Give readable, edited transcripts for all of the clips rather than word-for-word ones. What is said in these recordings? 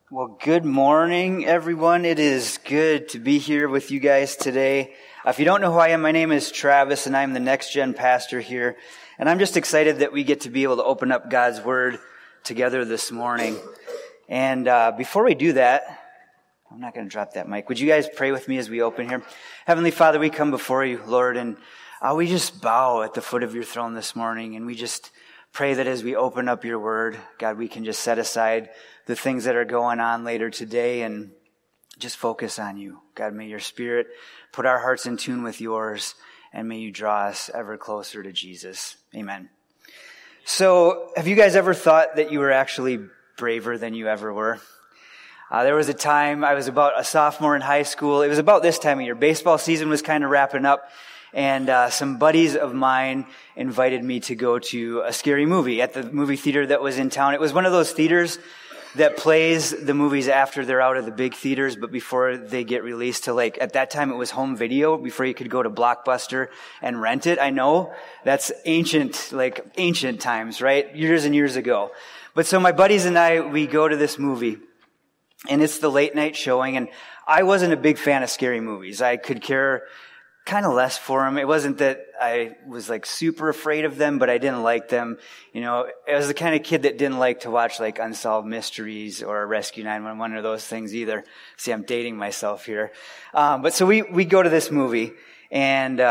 Well, good morning, everyone. It is good to be here with you guys today. If you don't know who I am, my name is Travis, and I'm the Next Gen pastor here. And I'm just excited that we get to be able to open up God's Word together this morning. And before we do that, I'm not going to drop that mic. Would you guys pray with me as we open here? Heavenly Father, we come before you, Lord, and we just bow at the foot of your throne this morning, and we just pray that as we open up your Word, God, we can just set aside the things that are going on later today and just focus on you. God, may your Spirit put our hearts in tune with yours, and may you draw us ever closer to Jesus. Amen. So, have you guys ever thought that you were actually braver than you ever were? There was a time, I was about a sophomore in high school. It was about this time of year. Baseball season was kind of wrapping up, and some buddies of mine invited me to go to a scary movie at the movie theater that was in town. It was one of those theaters that plays the movies after they're out of the big theaters, but before they get released to, like, at that time it was home video, before you could go to Blockbuster and rent it. I know that's ancient times, right? Years and years ago. But so my buddies and I, we go to this movie, and it's the late night showing, and I wasn't a big fan of scary movies. I could care kind of less for them. It wasn't that I was like super afraid of them, but I didn't like them. You know, I was the kind of kid that didn't like to watch like Unsolved Mysteries or Rescue 911 or those things either. See, I'm dating myself here. But so we go to this movie, and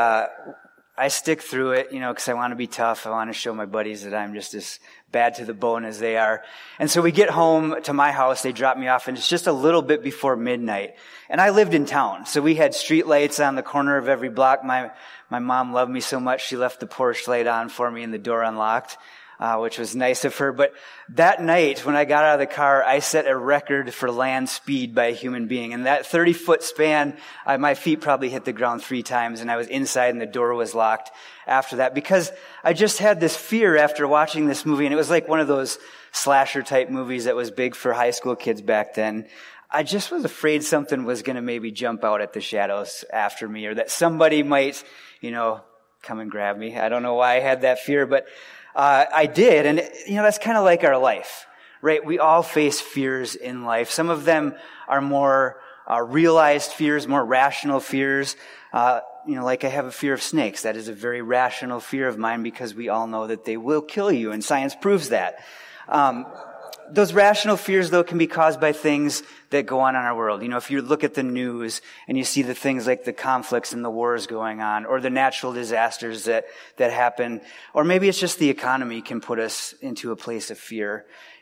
I stick through it, you know, because I want to be tough. I want to show my buddies that I'm just as bad to the bone as they are. And so we get home to my house, they drop me off, and it's just a little bit before midnight. And I lived in town, so we had street lights on the corner of every block. My mom loved me so much, she left the porch light on for me and the door unlocked, which was nice of her. But that night, when I got out of the car, I set a record for land speed by a human being. In that 30-foot span, my feet probably hit the ground 3 times, and I was inside and the door was locked after that, because I just had this fear after watching this movie, and it was like one of those slasher-type movies that was big for high school kids back then. I just was afraid something was going to maybe jump out at the shadows after me, or that somebody might, you know, come and grab me. I don't know why I had that fear, but I did. And, you know, that's kind of like our life, right? We all face fears in life. Some of them are more realized fears, more rational fears. You know, like I have a fear of snakes. That is a very rational fear of mine, because we all know that they will kill you, and science proves that. Those rational fears, though, can be caused by things that go on in our world. You know, if you look at the news and you see the things like the conflicts and the wars going on, or the natural disasters that happen, or maybe it's just the economy can put us into a place of fear.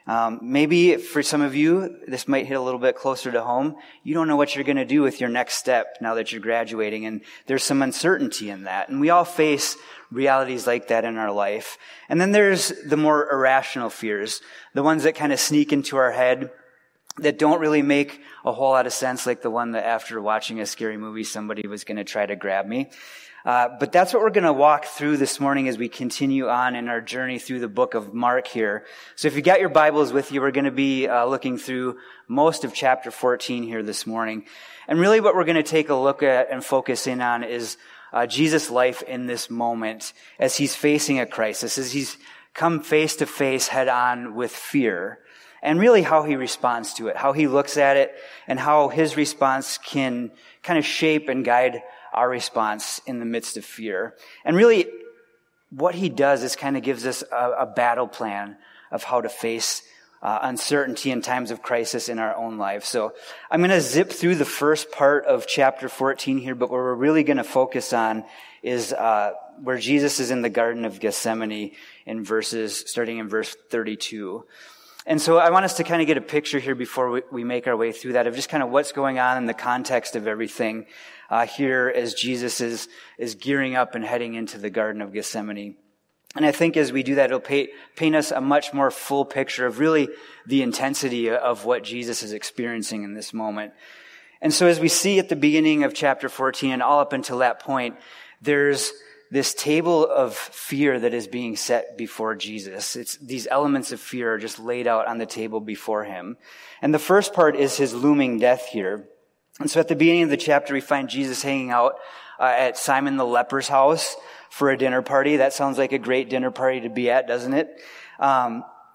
Maybe for some of you, this might hit a little bit closer to home. You don't know what you're going to do with your next step now that you're graduating, and there's some uncertainty in that. And we all face realities like that in our life. And then there's the more irrational fears, the ones that kind of sneak into our head, that don't really make a whole lot of sense, like the one that after watching a scary movie, somebody was going to try to grab me. But that's what we're going to walk through this morning as we continue on in our journey through the book of Mark here. So if you got your Bibles with you, we're going to be looking through most of chapter 14 here this morning. And really what we're going to take a look at and focus in on is Jesus' life in this moment as he's facing a crisis, as he's come face to face head on with fear, and really how he responds to it, how he looks at it, and how his response can kind of shape and guide our response in the midst of fear. And really, what he does is kind of gives us a battle plan of how to face uncertainty in times of crisis in our own life. So I'm going to zip through the first part of chapter 14 here, but what we're really going to focus on is where Jesus is in the Garden of Gethsemane starting in verse 32. And so I want us to kind of get a picture here before we make our way through that of just kind of what's going on in the context of everything here as Jesus is gearing up and heading into the Garden of Gethsemane. And I think as we do that, it'll paint us a much more full picture of really the intensity of what Jesus is experiencing in this moment. And so as we see at the beginning of chapter 14 and all up until that point, there's this table of fear that is being set before Jesus. It's these elements of fear are just laid out on the table before him. And the first part is his looming death here. And so at the beginning of the chapter, we find Jesus hanging out at Simon the leper's house for a dinner party. That sounds like a great dinner party to be at, doesn't it?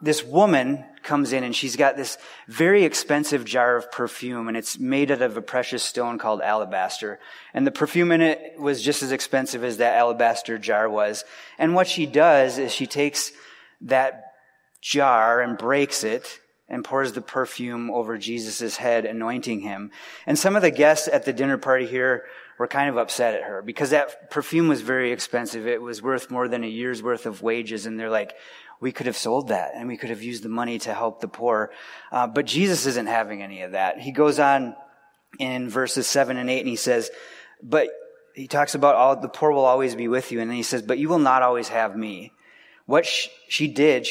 this woman comes in and she's got this very expensive jar of perfume, and it's made out of a precious stone called alabaster. And the perfume in it was just as expensive as that alabaster jar was. And what she does is she takes that jar and breaks it and pours the perfume over Jesus' head, anointing him. And some of the guests at the dinner party here were kind of upset at her because that perfume was very expensive. It was worth more than a year's worth of wages. And they're like, we could have sold that and we could have used the money to help the poor. But Jesus isn't having any of that. He goes on in verses 7 and 8 and he says, but he talks about the poor will always be with you. And then he says, but you will not always have me. What she did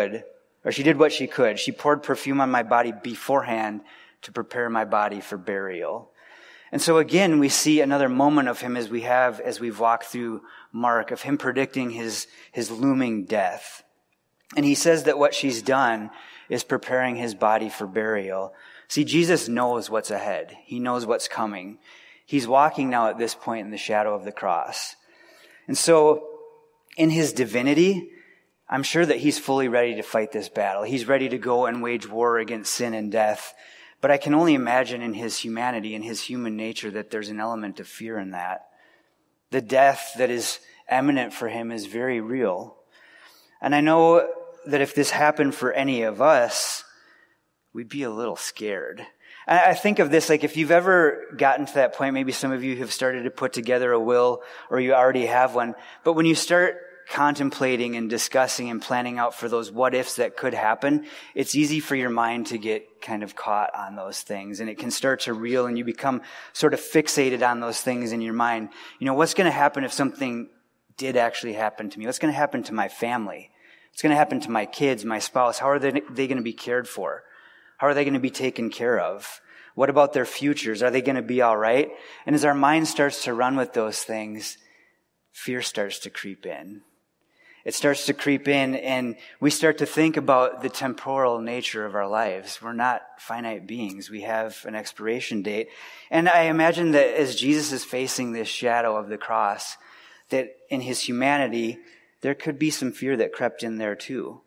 what she could. She poured perfume on my body beforehand to prepare my body for burial. And so again, we see another moment of him as we've walked through Mark, of him predicting his looming death. And he says that what she's done is preparing his body for burial. See, Jesus knows what's ahead. He knows what's coming. He's walking now at this point in the shadow of the cross. And so in his divinity, I'm sure that he's fully ready to fight this battle. He's ready to go and wage war against sin and death. But I can only imagine in his humanity, in his human nature, that there's an element of fear in that. The death that is imminent for him is very real. And I know that if this happened for any of us, we'd be a little scared. And I think of this, like if you've ever gotten to that point, maybe some of you have started to put together a will, or you already have one. But when you start contemplating and discussing and planning out for those what ifs that could happen, it's easy for your mind to get kind of caught on those things, and it can start to reel, and you become sort of fixated on those things in your mind. You know, what's going to happen if something did actually happen to me? What's going to happen to my family? What's going to happen to my kids, my spouse? How are they going to be cared for? How are they going to be taken care of? What about their futures? Are they going to be all right? And as our mind starts to run with those things, fear starts to creep in. It starts to creep in, and we start to think about the temporal nature of our lives. We're not finite beings. We have an expiration date. And I imagine that as Jesus is facing this shadow of the cross, that in his humanity, there could be some fear that crept in there too.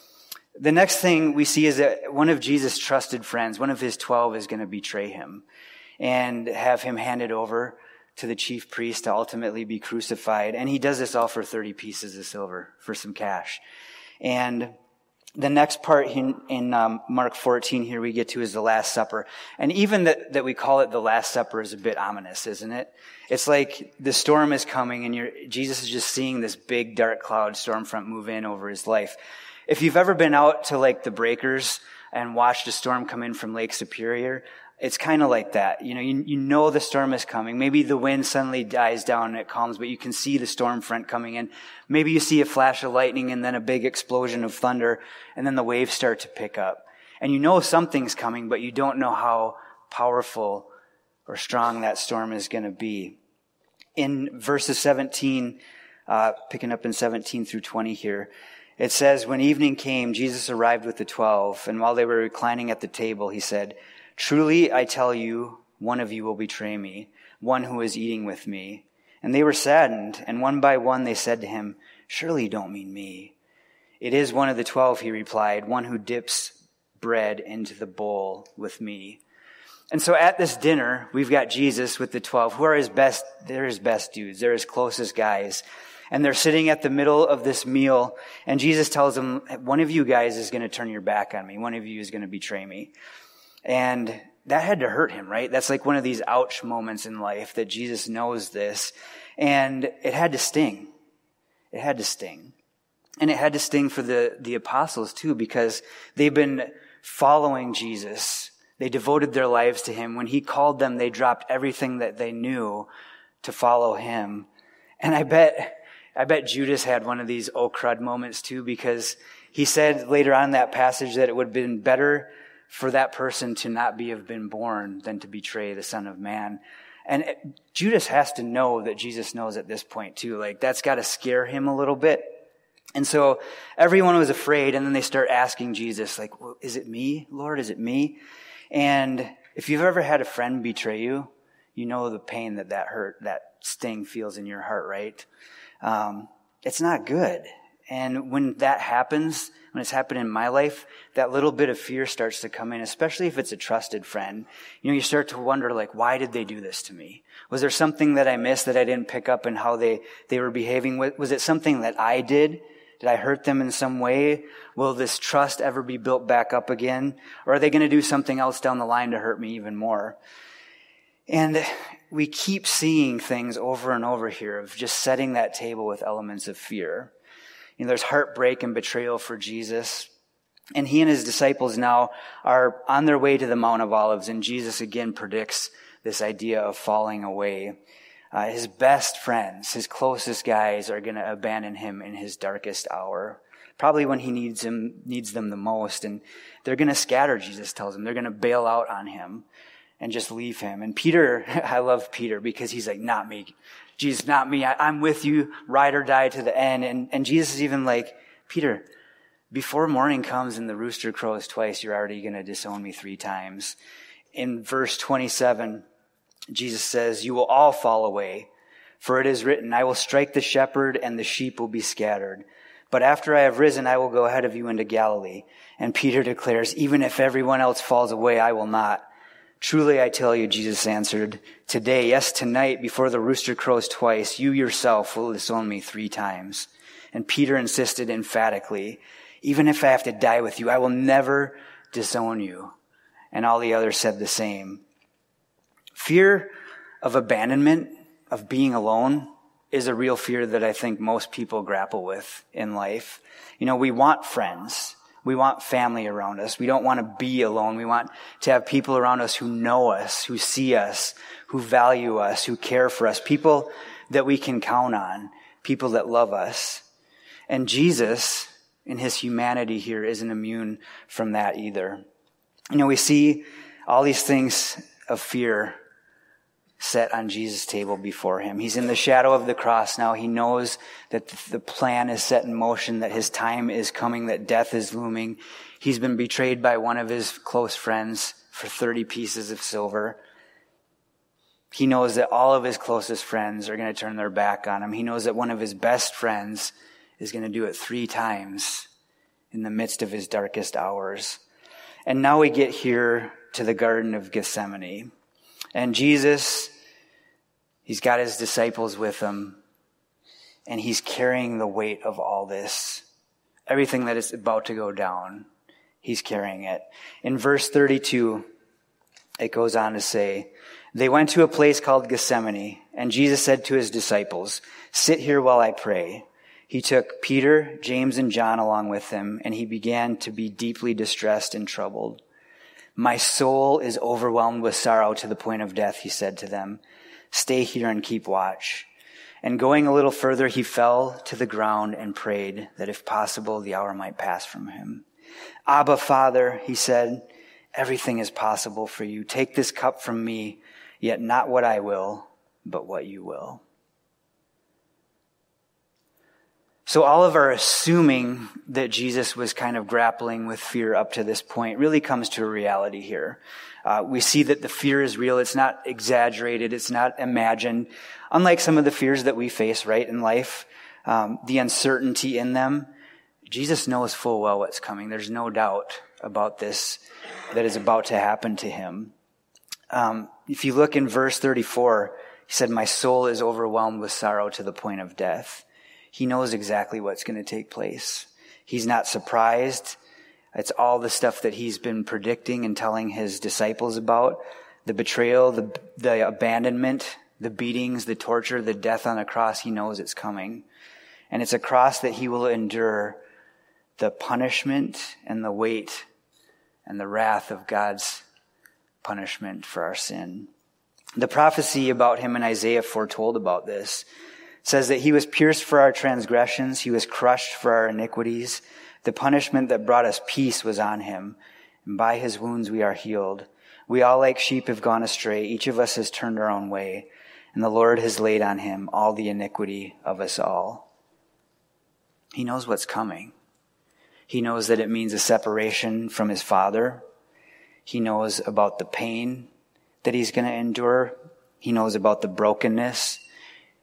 The next thing we see is that one of Jesus' trusted friends, one of his 12, is going to betray him and have him handed over to the chief priest to ultimately be crucified. And he does this all for 30 pieces of silver, for some cash. And the next part in Mark 14 here we get to is the Last Supper. And even that we call it the Last Supper is a bit ominous, isn't it? It's like the storm is coming and Jesus is just seeing this big dark cloud storm front move in over his life. If you've ever been out to like the breakers and watched a storm come in from Lake Superior, it's kind of like that. You know the storm is coming. Maybe the wind suddenly dies down and it calms, but you can see the storm front coming in. Maybe you see a flash of lightning and then a big explosion of thunder, and then the waves start to pick up. And you know something's coming, but you don't know how powerful or strong that storm is going to be. In verses 17, picking up in 17 through 20 here, it says, when evening came, Jesus arrived with the 12, and while they were reclining at the table, he said, "Truly, I tell you, one of you will betray me, one who is eating with me." And they were saddened, and one by one they said to him, "Surely you don't mean me." "It is one of the 12, he replied, "one who dips bread into the bowl with me." And so at this dinner, we've got Jesus with the 12, who are they're his best dudes, they're his closest guys. And they're sitting at the middle of this meal, and Jesus tells them, one of you guys is going to turn your back on me, one of you is going to betray me. And that had to hurt him, right? That's like one of these ouch moments in life that Jesus knows this. And it had to sting. It had to sting. And it had to sting for the apostles too, because they've been following Jesus. They devoted their lives to him. When he called them, they dropped everything that they knew to follow him. And I bet Judas had one of these oh crud moments too, because he said later on in that passage that it would have been better for that person to not have been born than to betray the Son of Man. And Judas has to know that Jesus knows at this point too. Like, that's got to scare him a little bit. And so everyone was afraid, and then they start asking Jesus, like, well, is it me, Lord? Is it me? And if you've ever had a friend betray you, you know the pain that hurt, that sting feels in your heart, right? It's not good. And when that happens, when it's happened in my life, that little bit of fear starts to come in, especially if it's a trusted friend. You start to wonder, like, why did they do this to me? Was there something that I missed that I didn't pick up in how they were behaving? Was it something that I did? Did I hurt them in some way? Will this trust ever be built back up again? Or are they going to do something else down the line to hurt me even more? And we keep seeing things over and over here of just setting that table with elements of fear. There's heartbreak and betrayal for Jesus. And he and his disciples now are on their way to the Mount of Olives, and Jesus again predicts this idea of falling away. His best friends, his closest guys are going to abandon him in his darkest hour, probably when he needs them the most. And they're going to scatter, Jesus tells them. They're going to bail out on him and just leave him. And Peter, I love Peter because he's like, not me. Jesus, not me. I'm with you, ride or die to the end. And Jesus is even like, Peter, before morning comes and the rooster crows twice, you're already going to disown me 3 times. In verse 27, Jesus says, you will all fall away, for it is written, I will strike the shepherd and the sheep will be scattered. But after I have risen, I will go ahead of you into Galilee. And Peter declares, even if everyone else falls away, I will not. Truly, I tell you, Jesus answered, today, yes, tonight, before the rooster crows twice, you yourself will disown me 3 times. And Peter insisted emphatically, even if I have to die with you, I will never disown you. And all the others said the same. Fear of abandonment, of being alone, is a real fear that I think most people grapple with in life. We want friends. We want family around us. We don't want to be alone. We want to have people around us who know us, who see us, who value us, who care for us, people that we can count on, people that love us. And Jesus, in his humanity here, isn't immune from that either. We see all these things of fear set on Jesus' table before him. He's in the shadow of the cross now. He knows that the plan is set in motion, that his time is coming, that death is looming. He's been betrayed by one of his close friends for 30 pieces of silver. He knows that all of his closest friends are going to turn their back on him. He knows that one of his best friends is going to do it 3 times in the midst of his darkest hours. And now we get here to the Garden of Gethsemane. And Jesus, he's got his disciples with him, and he's carrying the weight of all this. Everything that is about to go down, he's carrying it. In verse 32, it goes on to say, they went to a place called Gethsemane, and Jesus said to his disciples, sit here while I pray. He took Peter, James, and John along with him, and he began to be deeply distressed and troubled. My soul is overwhelmed with sorrow to the point of death, he said to them. Stay here and keep watch. And going a little further, he fell to the ground and prayed that if possible, the hour might pass from him. Abba, Father, he said, everything is possible for you. Take this cup from me, yet not what I will, but what you will. So all of our assuming that Jesus was kind of grappling with fear up to this point really comes to a reality here. We see that the fear is real. It's not exaggerated. It's not imagined. Unlike some of the fears that we face, right, in life, the uncertainty in them, Jesus knows full well what's coming. There's no doubt about this that is about to happen to him. If you look in verse 34, he said, my soul is overwhelmed with sorrow to the point of death. He knows exactly what's going to take place. He's not surprised. It's all the stuff that he's been predicting and telling his disciples about. The betrayal, the abandonment, the beatings, the torture, the death on the cross. He knows it's coming. And it's a cross that he will endure the punishment and the weight and the wrath of God's punishment for our sin. The prophecy about him in Isaiah foretold about this. It says that he was pierced for our transgressions, he was crushed for our iniquities. The punishment that brought us peace was on him, and by his wounds we are healed. We all like sheep have gone astray, each of us has turned our own way, and the Lord has laid on him all the iniquity of us all. He knows what's coming. He knows that it means a separation from his Father. He knows about the pain that he's going to endure. He knows about the brokenness.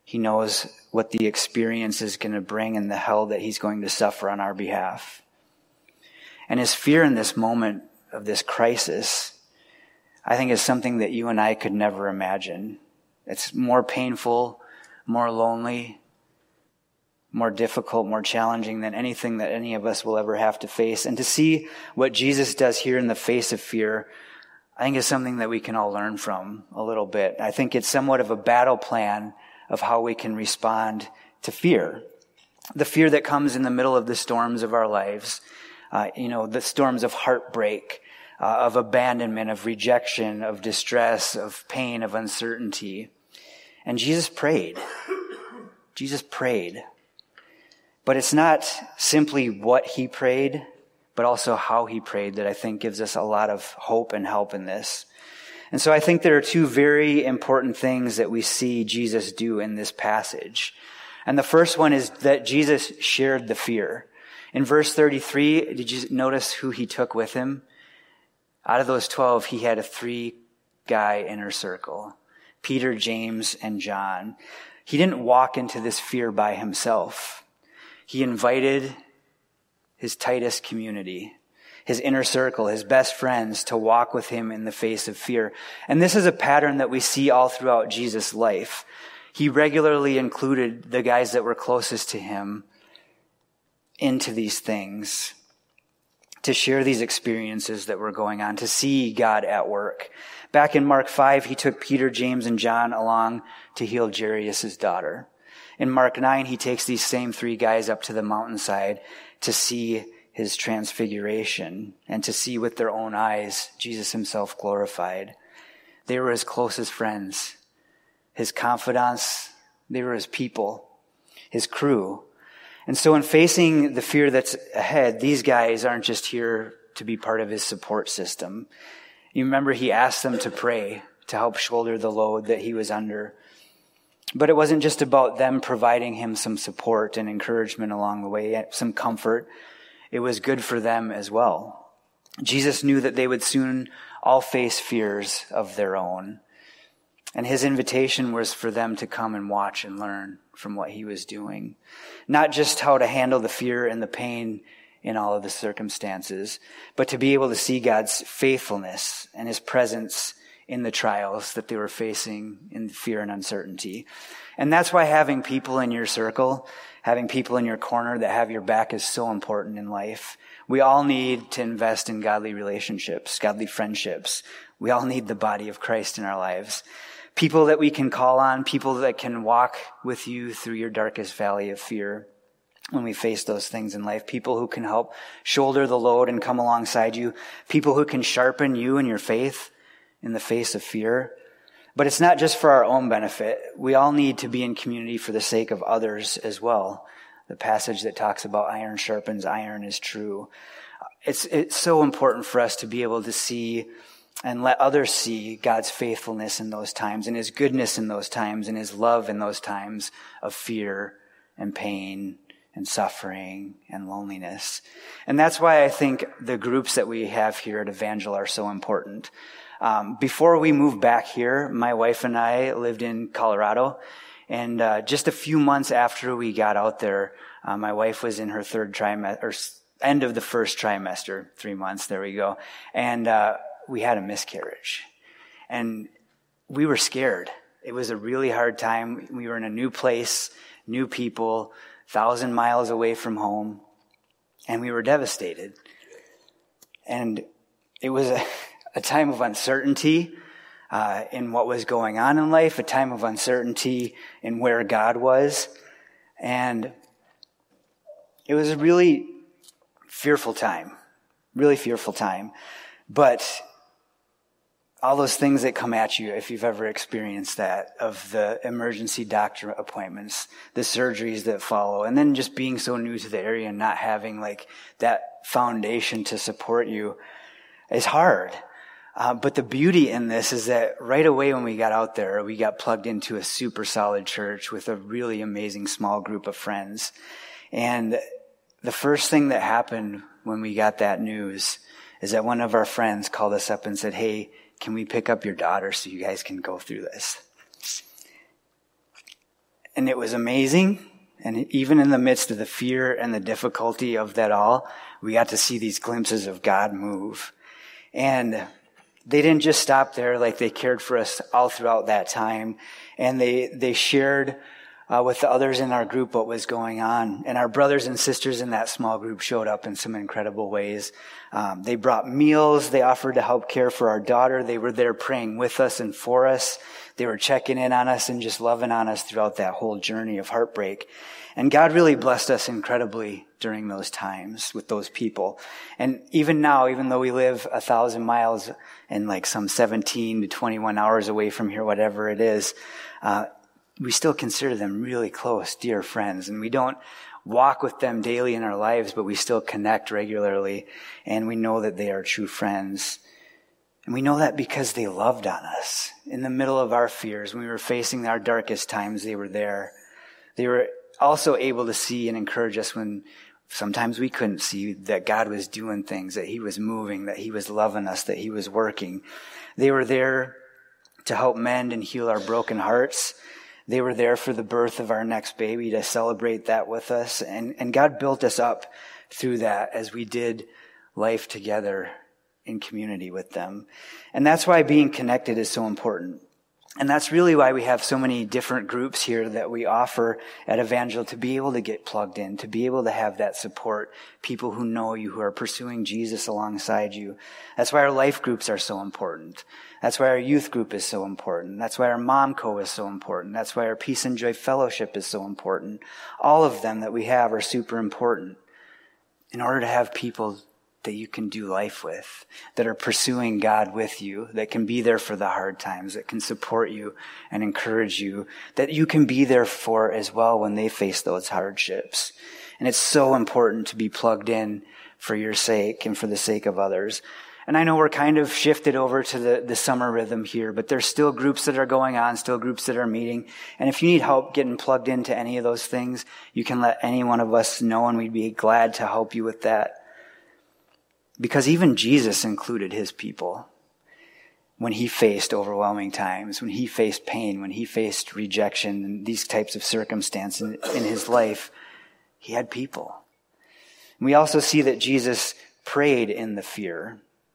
He knows what the experience is going to bring and the hell that he's going to suffer on our behalf. And his fear in this moment of this crisis, I think, is something that you and I could never imagine. It's more painful, more lonely, more difficult, more challenging than anything that any of us will ever have to face. And to see what Jesus does here in the face of fear, I think is something that we can all learn from a little bit. I think it's somewhat of a battle plan of how we can respond to fear. The fear that comes in the middle of the storms of our lives, the storms of heartbreak, of abandonment, of rejection, of distress, of pain, of uncertainty. And Jesus prayed. Jesus prayed. But it's not simply what he prayed, but also how he prayed that I think gives us a lot of hope and help in this. And so I think there are two very important things that we see Jesus do in this passage. And the first one is that Jesus shared the fear. In verse 33, did you notice who he took with him? Out of those 12, he had a 3-guy inner circle: Peter, James, and John. He didn't walk into this fear by himself. He invited his tightest community, his inner circle, his best friends, to walk with him in the face of fear. And this is a pattern that we see all throughout Jesus' life. He regularly included the guys that were closest to him into these things, to share these experiences that were going on, to see God at work. Back in Mark 5, he took Peter, James, and John along to heal Jairus' daughter. In Mark 9, he takes these same 3 guys up to the mountainside to see his transfiguration and to see with their own eyes Jesus himself glorified. They were his closest friends, his confidants. They were his people, his crew. And so in facing the fear that's ahead, these guys aren't just here to be part of his support system. You remember he asked them to pray to help shoulder the load that he was under. But it wasn't just about them providing him some support and encouragement along the way, some comfort. It was good for them as well. Jesus knew that they would soon all face fears of their own. And his invitation was for them to come and watch and learn from what he was doing. Not just how to handle the fear and the pain in all of the circumstances, but to be able to see God's faithfulness and his presence in the trials that they were facing in fear and uncertainty. And that's why having people in your circle, having people in your corner that have your back is so important in life. We all need to invest in godly relationships, godly friendships. We all need the body of Christ in our lives. People that we can call on, people that can walk with you through your darkest valley of fear when we face those things in life. People who can help shoulder the load and come alongside you. People who can sharpen you in your faith in the face of fear. But it's not just for our own benefit. We all need to be in community for the sake of others as well. The passage that talks about iron sharpens iron is true. It's so important for us to be able to see and let others see God's faithfulness in those times and his goodness in those times and his love in those times of fear and pain and suffering and loneliness. And that's why I think the groups that we have here at Evangel are so important. Before we moved back here, my wife and I lived in Colorado. And just a few months after we got out there, my wife was in her third trimester, or end of the first trimester, 3 months, there we go. And we had a miscarriage. And we were scared. It was a really hard time. We were in a new place, new people, 1,000 miles away from home. And we were devastated. And it was a time of uncertainty in what was going on in life, a time of uncertainty in where God was. And it was a really fearful time, But all those things that come at you, if you've ever experienced that, of the emergency doctor appointments, the surgeries that follow, and then just being so new to the area and not having like that foundation to support you is hard. But the beauty in this is that right away when we got out there, we got plugged into a super solid church with a really amazing small group of friends. And the first thing that happened when we got that news is that one of our friends called us up and said, "Hey, can we pick up your daughter so you guys can go through this?" And it was amazing. And even in the midst of the fear and the difficulty of that all, we got to see these glimpses of God move. And they didn't just stop there. Like, they cared for us all throughout that time. And they shared with the others in our group what was going on. And our brothers and sisters in that small group showed up in some incredible ways. They brought meals. They offered to help care for our daughter. They were there praying with us and for us. They were checking in on us and just loving on us throughout that whole journey of heartbreak. And God really blessed us incredibly during those times with those people. And even now, even though we live 1,000 miles and like some 17 to 21 hours away from here, whatever it is, we still consider them really close, dear friends. And we don't walk with them daily in our lives, but we still connect regularly. And we know that they are true friends. And we know that because they loved on us. In the middle of our fears, when we were facing our darkest times, they were there. They were also able to see and encourage us when sometimes we couldn't see that God was doing things, that he was moving, that he was loving us, that he was working. They were there to help mend and heal our broken hearts. They were there for the birth of our next baby, to celebrate that with us. And God built us up through that as we did life together in community with them. And that's why being connected is so important. And that's really why we have so many different groups here that we offer at Evangel, to be able to get plugged in, to be able to have that support, people who know you, who are pursuing Jesus alongside you. That's why our life groups are so important. That's why our youth group is so important. That's why our Mom Co is so important. That's why our Peace and Joy Fellowship is so important. All of them that we have are super important in order to have people that you can do life with, that are pursuing God with you, that can be there for the hard times, that can support you and encourage you, that you can be there for as well when they face those hardships. And it's so important to be plugged in for your sake and for the sake of others. And I know we're kind of shifted over to the summer rhythm here, but there's still groups that are going on, still groups that are meeting. And if you need help getting plugged into any of those things, you can let any one of us know, and we'd be glad to help you with that. Because even Jesus included his people when he faced overwhelming times, when he faced pain, when he faced rejection and these types of circumstances in his life. He had people. And we also see that Jesus prayed in the fear.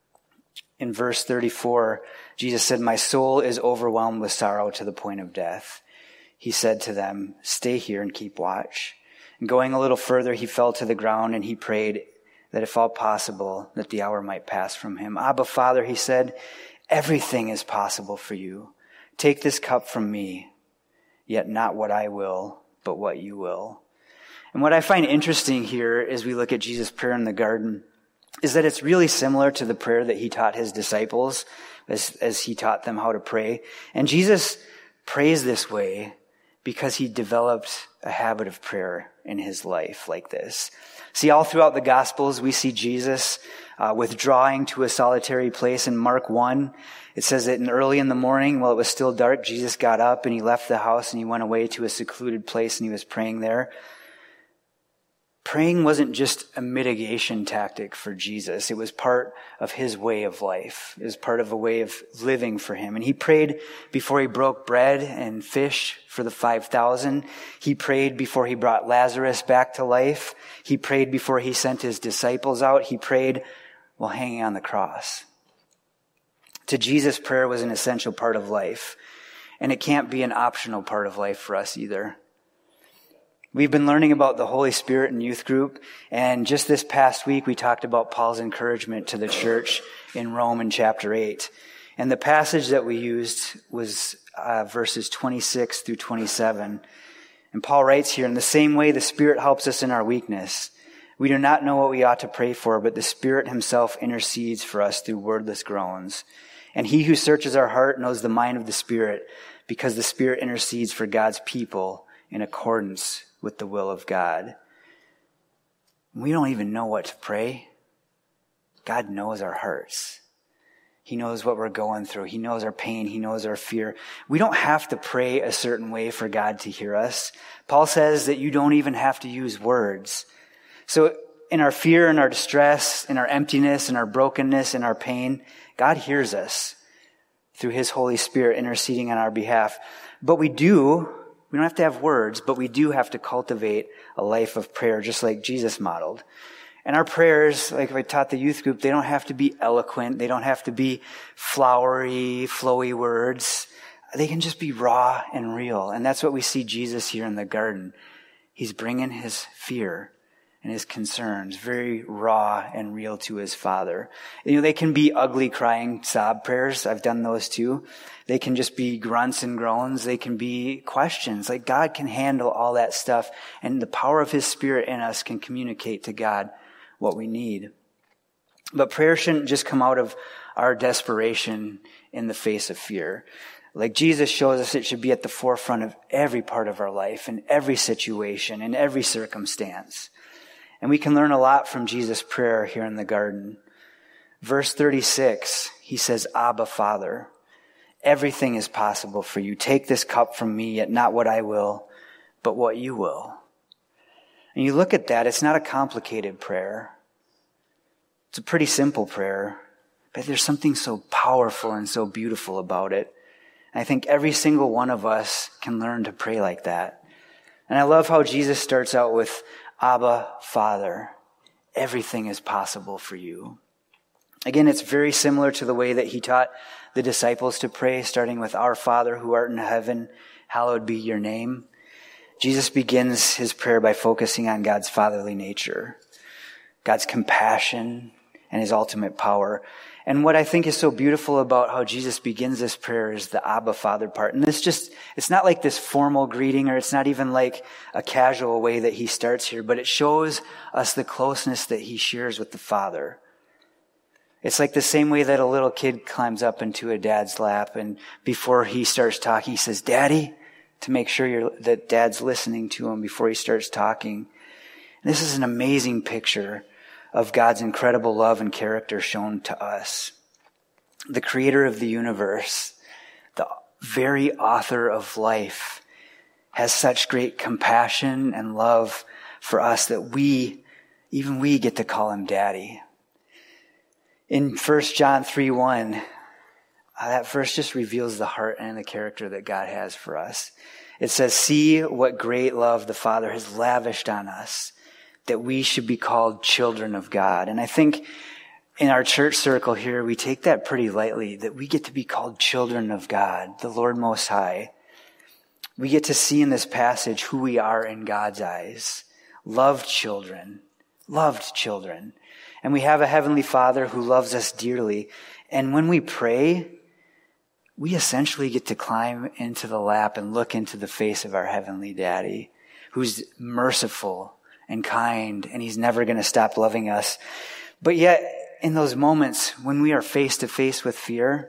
In verse 34, Jesus said, "My soul is overwhelmed with sorrow to the point of death." He said to them, "Stay here and keep watch." And going a little further, he fell to the ground and he prayed that if all possible, that the hour might pass from him. "Abba, Father," he said, "everything is possible for you. Take this cup from me, yet not what I will, but what you will." And what I find interesting here as we look at Jesus' prayer in the garden is that it's really similar to the prayer that he taught his disciples as he taught them how to pray. And Jesus prays this way because he developed a habit of prayer in his life like this. See, all throughout the Gospels, we see Jesus withdrawing to a solitary place. In Mark 1, it says that early in the morning, while it was still dark, Jesus got up and he left the house and he went away to a secluded place and he was praying there. Praying wasn't just a mitigation tactic for Jesus. It was part of his way of life. It was part of a way of living for him. And he prayed before he broke bread and fish for the 5,000. He prayed before he brought Lazarus back to life. He prayed before he sent his disciples out. He prayed while hanging on the cross. To Jesus, prayer was an essential part of life. And it can't be an optional part of life for us either. We've been learning about the Holy Spirit in youth group, and just this past week we talked about Paul's encouragement to the church in Rome in chapter 8. And the passage that we used was verses 26 through 27. And Paul writes here, "In the same way the Spirit helps us in our weakness. We do not know what we ought to pray for, but the Spirit himself intercedes for us through wordless groans. And he who searches our heart knows the mind of the Spirit, because the Spirit intercedes for God's people in accordance with the will of God." We don't even know what to pray. God knows our hearts. He knows what we're going through. He knows our pain. He knows our fear. We don't have to pray a certain way for God to hear us. Paul says that you don't even have to use words. So in our fear, in our distress, in our emptiness, in our brokenness, in our pain, God hears us through his Holy Spirit interceding on our behalf. But we do We don't have to have words, but we do have to cultivate a life of prayer just like Jesus modeled. And our prayers, like I taught the youth group, they don't have to be eloquent. They don't have to be flowery, flowy words. They can just be raw and real. And that's what we see Jesus here in the garden. He's bringing his fear and his concerns very raw and real to his Father. They can be ugly, crying sob prayers. I've done those too. They can just be grunts and groans. They can be questions. Like God can handle all that stuff, and the power of his Spirit in us can communicate to God what we need. But prayer shouldn't just come out of our desperation in the face of fear. Like Jesus shows us, it should be at the forefront of every part of our life, in every situation, in every circumstance. And we can learn a lot from Jesus' prayer here in the garden. Verse 36, he says, Abba, Father, everything is possible for you. Take this cup from me, yet not what I will, but what you will. And you look at that, it's not a complicated prayer. It's a pretty simple prayer, but there's something so powerful and so beautiful about it. And I think every single one of us can learn to pray like that. And I love how Jesus starts out with, Abba, Father, everything is possible for you. Again, it's very similar to the way that he taught the disciples to pray, starting with Our Father who art in heaven, hallowed be your name. Jesus begins his prayer by focusing on God's fatherly nature, God's compassion, and his ultimate power. And what I think is so beautiful about how Jesus begins this prayer is the Abba, Father part. And it's not like this formal greeting, or it's not even like a casual way that he starts here, but it shows us the closeness that he shares with the Father. It's like the same way that a little kid climbs up into a dad's lap, and before he starts talking, he says, Daddy, to make sure that dad's listening to him before he starts talking. And this is an amazing picture of God's incredible love and character shown to us. The creator of the universe, the very author of life, has such great compassion and love for us that even we get to call him Daddy. In 1 John 3:1, that verse just reveals the heart and the character that God has for us. It says, see what great love the Father has lavished on us, that we should be called children of God. And I think in our church circle here, we take that pretty lightly, that we get to be called children of God, the Lord Most High. We get to see in this passage who we are in God's eyes. Loved children. And we have a Heavenly Father who loves us dearly. And when we pray, we essentially get to climb into the lap and look into the face of our Heavenly Daddy, who's merciful and kind, and he's never going to stop loving us. But yet, in those moments when we are face to face with fear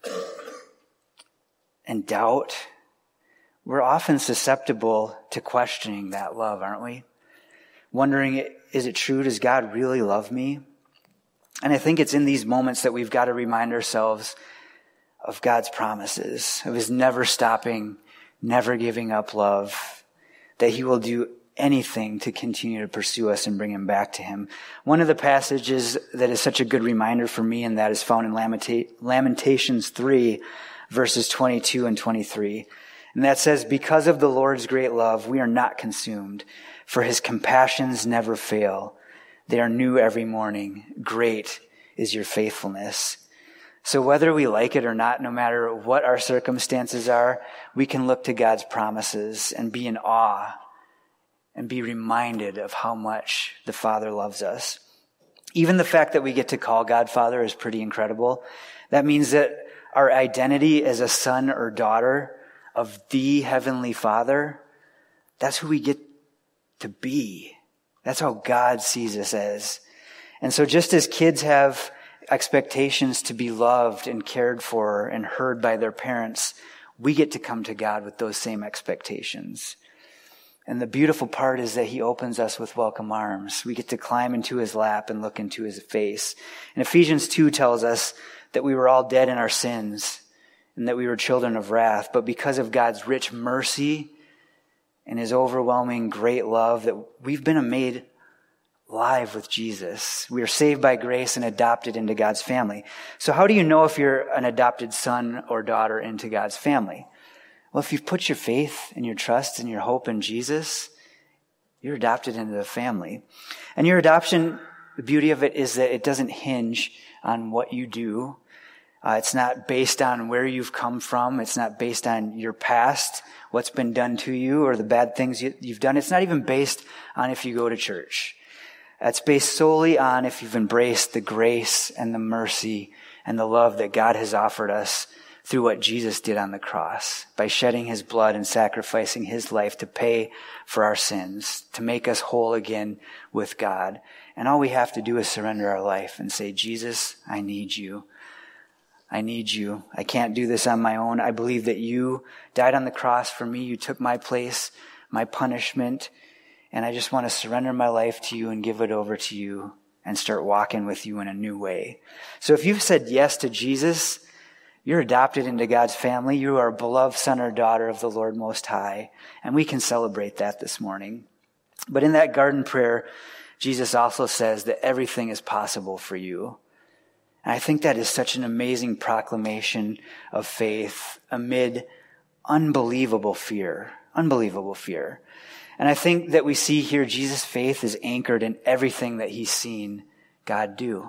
and doubt, we're often susceptible to questioning that love, aren't we? Wondering, is it true? Does God really love me? And I think it's in these moments that we've got to remind ourselves of God's promises, of his never stopping, never giving up love, that he will do anything to continue to pursue us and bring him back to him. One of the passages that is such a good reminder for me, and that is found in Lamentations 3, verses 22 and 23. And that says, because of the Lord's great love, we are not consumed, for his compassions never fail. They are new every morning. Great is your faithfulness. So whether we like it or not, no matter what our circumstances are, we can look to God's promises and be in awe and be reminded of how much the Father loves us. Even the fact that we get to call God Father is pretty incredible. That means that our identity as a son or daughter of the Heavenly Father, that's who we get to be. That's how God sees us as. And so just as kids have expectations to be loved and cared for and heard by their parents, we get to come to God with those same expectations. And the beautiful part is that he opens us with welcome arms. We get to climb into his lap and look into his face. And Ephesians 2 tells us that we were all dead in our sins and that we were children of wrath. But because of God's rich mercy and his overwhelming great love, that we've been made alive with Jesus. We are saved by grace and adopted into God's family. So how do you know if you're an adopted son or daughter into God's family? Well, if you've put your faith and your trust and your hope in Jesus, you're adopted into the family. And your adoption, the beauty of it is that it doesn't hinge on what you do. It's not based on where you've come from. It's not based on your past, what's been done to you, or the bad things you've done. It's not even based on if you go to church. It's based solely on if you've embraced the grace and the mercy and the love that God has offered us through what Jesus did on the cross, by shedding his blood and sacrificing his life to pay for our sins, to make us whole again with God. And all we have to do is surrender our life and say, Jesus, I need you. I need you. I can't do this on my own. I believe that you died on the cross for me. You took my place, my punishment, and I just want to surrender my life to you and give it over to you and start walking with you in a new way. So if you've said yes to Jesus, you're adopted into God's family. You are a beloved son or daughter of the Lord Most High, and we can celebrate that this morning. But in that garden prayer, Jesus also says that everything is possible for you. And I think that is such an amazing proclamation of faith amid unbelievable fear. Unbelievable fear. And I think that we see here Jesus' faith is anchored in everything that he's seen God do.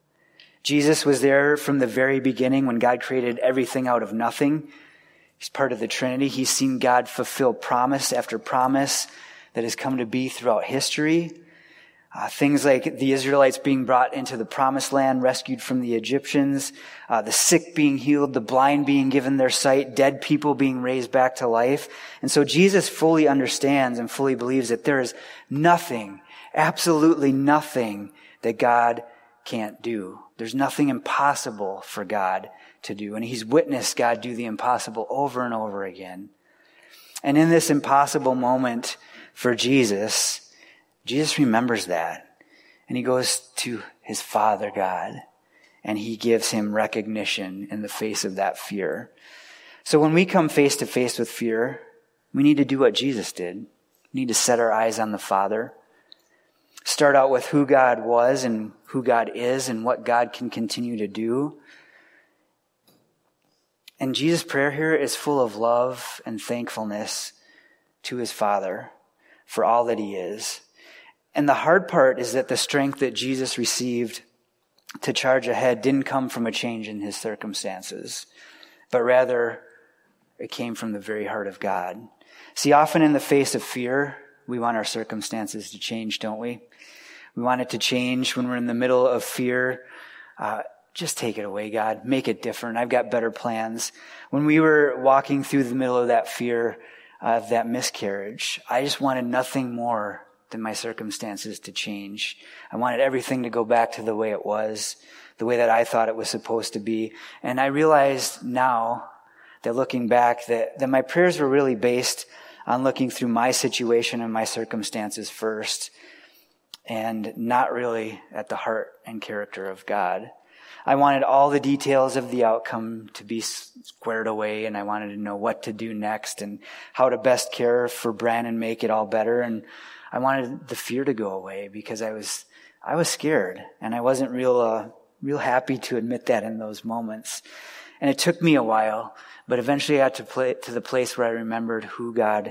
Jesus was there from the very beginning when God created everything out of nothing. He's part of the Trinity. He's seen God fulfill promise after promise that has come to be throughout history. Things like the Israelites being brought into the promised land, rescued from the Egyptians, the sick being healed, the blind being given their sight, dead people being raised back to life. And so Jesus fully understands and fully believes that there is nothing, absolutely nothing that God can't do. There's nothing impossible for God to do. And he's witnessed God do the impossible over and over again. And in this impossible moment for Jesus remembers that. And he goes to his Father God, and he gives him recognition in the face of that fear. So when we come face to face with fear, we need to do what Jesus did. We need to set our eyes on the Father. Start out with who God was and who God is and what God can continue to do. And Jesus' prayer here is full of love and thankfulness to his Father for all that he is. And the hard part is that the strength that Jesus received to charge ahead didn't come from a change in his circumstances, but rather it came from the very heart of God. See, often in the face of fear, we want our circumstances to change, don't we? We want it to change when we're in the middle of fear. Just take it away, God. Make it different. I've got better plans. When we were walking through the middle of that fear of that miscarriage, I just wanted nothing more than my circumstances to change. I wanted everything to go back to the way it was, the way that I thought it was supposed to be. And I realized now that looking back that my prayers were really based on looking through my situation and my circumstances first, and not really at the heart and character of God. I wanted all the details of the outcome to be squared away, and I wanted to know what to do next and how to best care for Bran and make it all better. And I wanted the fear to go away because I was scared, and I wasn't real happy to admit that in those moments. And it took me a while, but eventually I got to the place where I remembered who God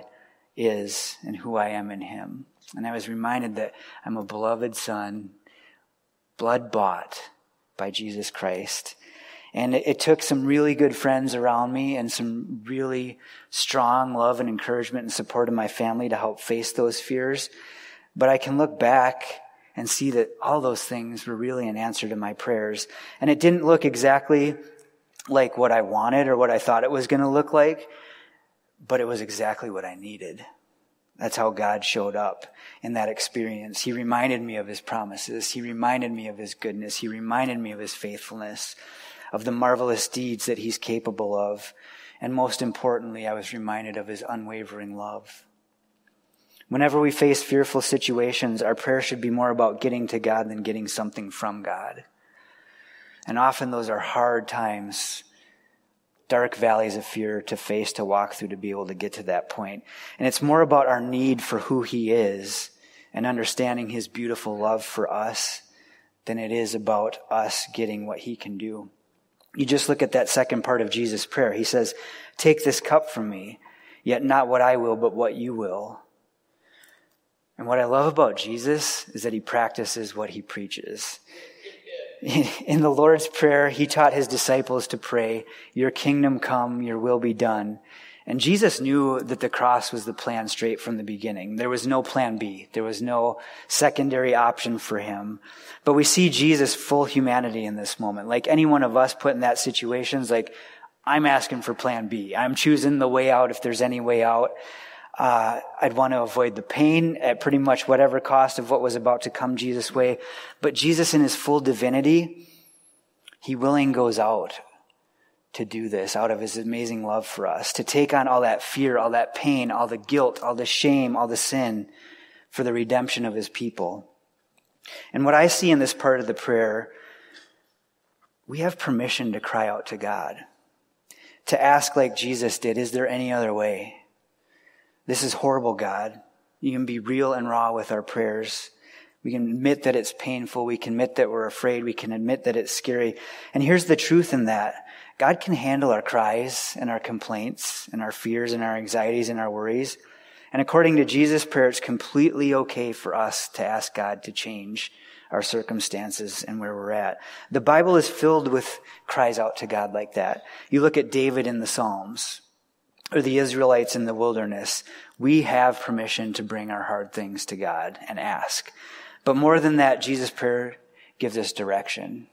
is and who I am in him. And I was reminded that I'm a beloved son, blood bought by Jesus Christ. And it took some really good friends around me and some really strong love and encouragement and support of my family to help face those fears. But I can look back and see that all those things were really an answer to my prayers. And it didn't look exactly like what I wanted or what I thought it was going to look like, but it was exactly what I needed. That's how God showed up in that experience. He reminded me of his promises. He reminded me of his goodness. He reminded me of his faithfulness, of the marvelous deeds that he's capable of. And most importantly, I was reminded of his unwavering love. Whenever we face fearful situations, our prayer should be more about getting to God than getting something from God. And often those are hard times, dark valleys of fear to face, to walk through, to be able to get to that point. And it's more about our need for who he is and understanding his beautiful love for us than it is about us getting what he can do. You just look at that second part of Jesus' prayer. He says, "Take this cup from me, yet not what I will, but what you will." And what I love about Jesus is that he practices what he preaches. In the Lord's Prayer, he taught his disciples to pray, "Your kingdom come, your will be done." And Jesus knew that the cross was the plan straight from the beginning. There was no plan B. There was no secondary option for him. But we see Jesus' full humanity in this moment. Like any one of us put in that situation is like, I'm asking for plan B. I'm choosing the way out if there's any way out. I'd want to avoid the pain at pretty much whatever cost of what was about to come Jesus' way. But Jesus in his full divinity, he willing goes out to do this out of his amazing love for us, to take on all that fear, all that pain, all the guilt, all the shame, all the sin for the redemption of his people. And what I see in this part of the prayer, we have permission to cry out to God, to ask like Jesus did, is there any other way? This is horrible, God. You can be real and raw with our prayers. We can admit that it's painful. We can admit that we're afraid. We can admit that it's scary. And here's the truth in that. God can handle our cries and our complaints and our fears and our anxieties and our worries. And according to Jesus' prayer, it's completely okay for us to ask God to change our circumstances and where we're at. The Bible is filled with cries out to God like that. You look at David in the Psalms or the Israelites in the wilderness. We have permission to bring our hard things to God and ask. But more than that, Jesus' prayer gives us direction.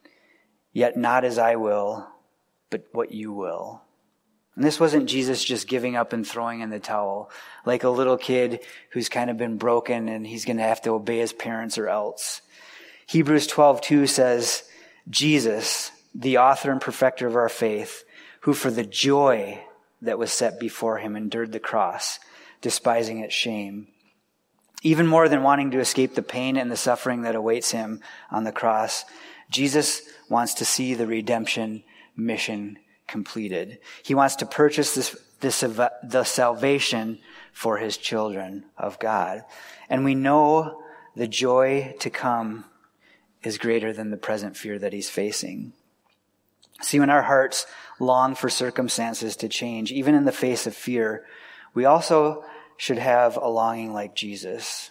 Yet not as I will, but what you will. And this wasn't Jesus just giving up and throwing in the towel, like a little kid who's kind of been broken and he's going to have to obey his parents or else. Hebrews 12:2 says, Jesus, the author and perfecter of our faith, who for the joy that was set before him endured the cross, despising its shame. Even more than wanting to escape the pain and the suffering that awaits him on the cross, Jesus wants to see the redemption mission completed. He wants to purchase the salvation for his children of God. And we know the joy to come is greater than the present fear that he's facing. See, when our hearts long for circumstances to change, even in the face of fear, we also should have a longing like Jesus,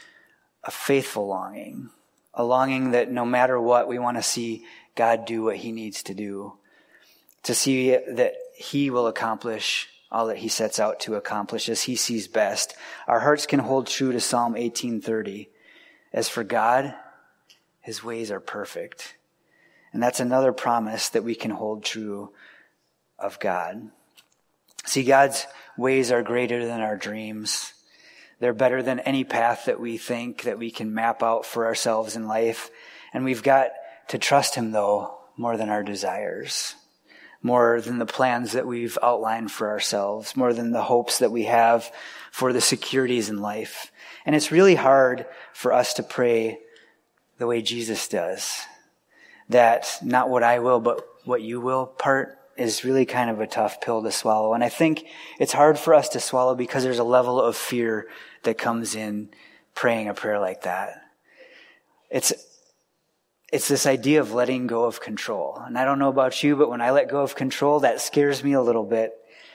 a faithful longing, a longing that no matter what, we want to see God do what he needs to do, to see that he will accomplish all that he sets out to accomplish as he sees best. Our hearts can hold true to Psalm 18:30. As for God, his ways are perfect. And that's another promise that we can hold true of God. See, God's ways are greater than our dreams. They're better than any path that we think that we can map out for ourselves in life. And we've got to trust him, though, more than our desires, more than the plans that we've outlined for ourselves, more than the hopes that we have for the securities in life. And it's really hard for us to pray the way Jesus does. That not what I will, but what you will part is really kind of a tough pill to swallow. And I think it's hard for us to swallow because there's a level of fear that comes in praying a prayer like that. It's this idea of letting go of control. And I don't know about you, but when I let go of control, that scares me a little bit.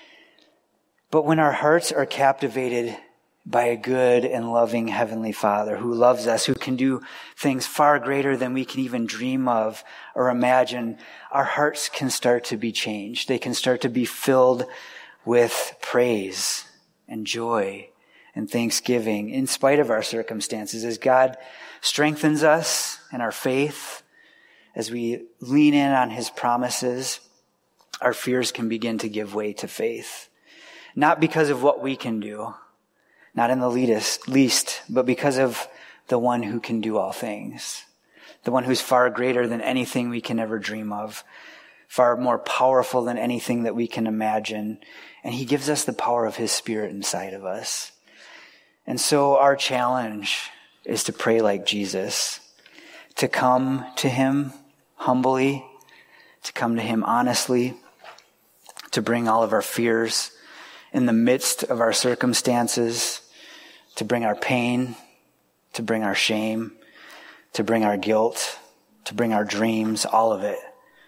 But when our hearts are captivated by a good and loving Heavenly Father who loves us, who can do things far greater than we can even dream of or imagine, our hearts can start to be changed. They can start to be filled with praise and joy and thanksgiving in spite of our circumstances. As God strengthens us in our faith, as we lean in on his promises, our fears can begin to give way to faith. Not because of what we can do, not in the least, but because of the one who can do all things. The one who's far greater than anything we can ever dream of. Far more powerful than anything that we can imagine. And he gives us the power of his Spirit inside of us. And so our challenge is to pray like Jesus. To come to him humbly. To come to him honestly. To bring all of our fears in the midst of our circumstances, to bring our pain, to bring our shame, to bring our guilt, to bring our dreams, all of it,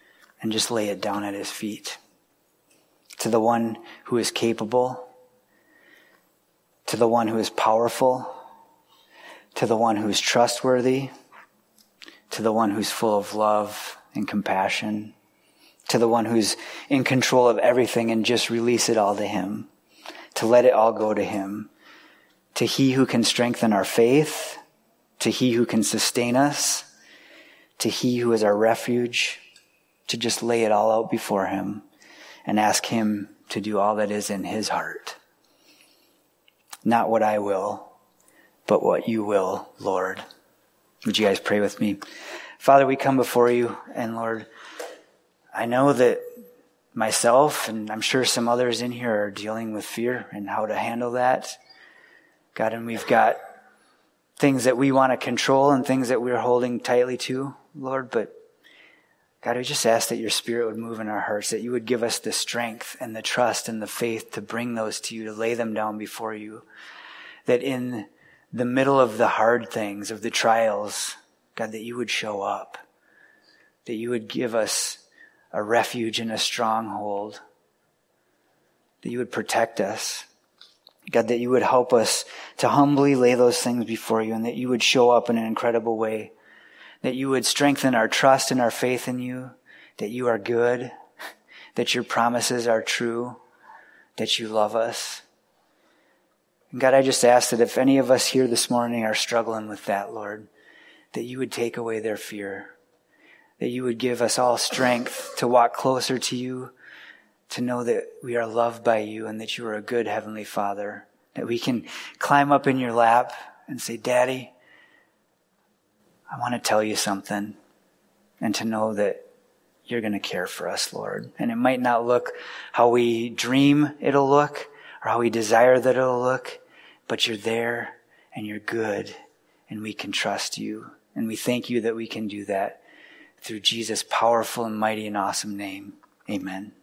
and just lay it down at his feet. To the one who is capable, to the one who is powerful, to the one who is trustworthy, to the one who's full of love and compassion, to the one who's in control of everything, and just release it all to him, to let it all go to him, to he who can strengthen our faith, to he who can sustain us, to he who is our refuge, to just lay it all out before him and ask him to do all that is in his heart. Not what I will, but what you will, Lord. Would you guys pray with me? Father, we come before you, and Lord, I know that myself, and I'm sure some others in here, are dealing with fear and how to handle that. God, and we've got things that we want to control and things that we're holding tightly to, Lord, but God, we just ask that your Spirit would move in our hearts, that you would give us the strength and the trust and the faith to bring those to you, to lay them down before you. That in the middle of the hard things, of the trials, God, that you would show up. That you would give us a refuge and a stronghold. That you would protect us. God, that you would help us to humbly lay those things before you, and that you would show up in an incredible way. That you would strengthen our trust and our faith in you, that you are good, that your promises are true, that you love us. And God, I just ask that if any of us here this morning are struggling with that, Lord, that you would take away their fear, that you would give us all strength to walk closer to you, to know that we are loved by you and that you are a good Heavenly Father, that we can climb up in your lap and say, Daddy, I want to tell you something, and to know that you're going to care for us, Lord. And it might not look how we dream it'll look or how we desire that it'll look, but you're there and you're good and we can trust you. And we thank you that we can do that through Jesus' powerful and mighty and awesome name. Amen.